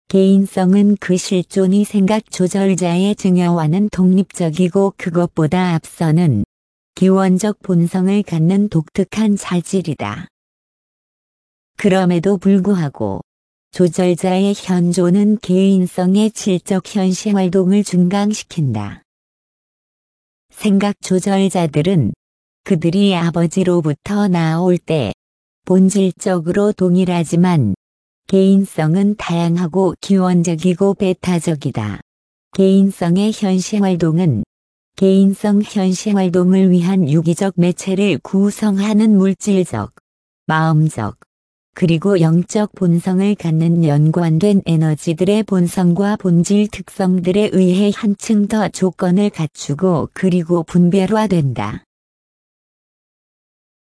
개인성은 그 실존이 생각 조절자의 증여와는 독립적이고 그것보다 앞서는 기원적 본성을 갖는 독특한 자질이다. 그럼에도 불구하고 조절자의 현존은 개인성의 질적 현시활동을 중강시킨다. 생각 조절자들은 그들이 아버지로부터 나올 때 본질적으로 동일하지만 개인성은 다양하고 기원적이고 배타적이다. 개인성의 현시활동은 개인성 현시활동을 위한 유기적 매체를 구성하는 물질적, 마음적, 그리고 영적 본성을 갖는 연관된 에너지들의 본성과 본질 특성들에 의해 한층 더 조건을 갖추고 그리고 분별화된다.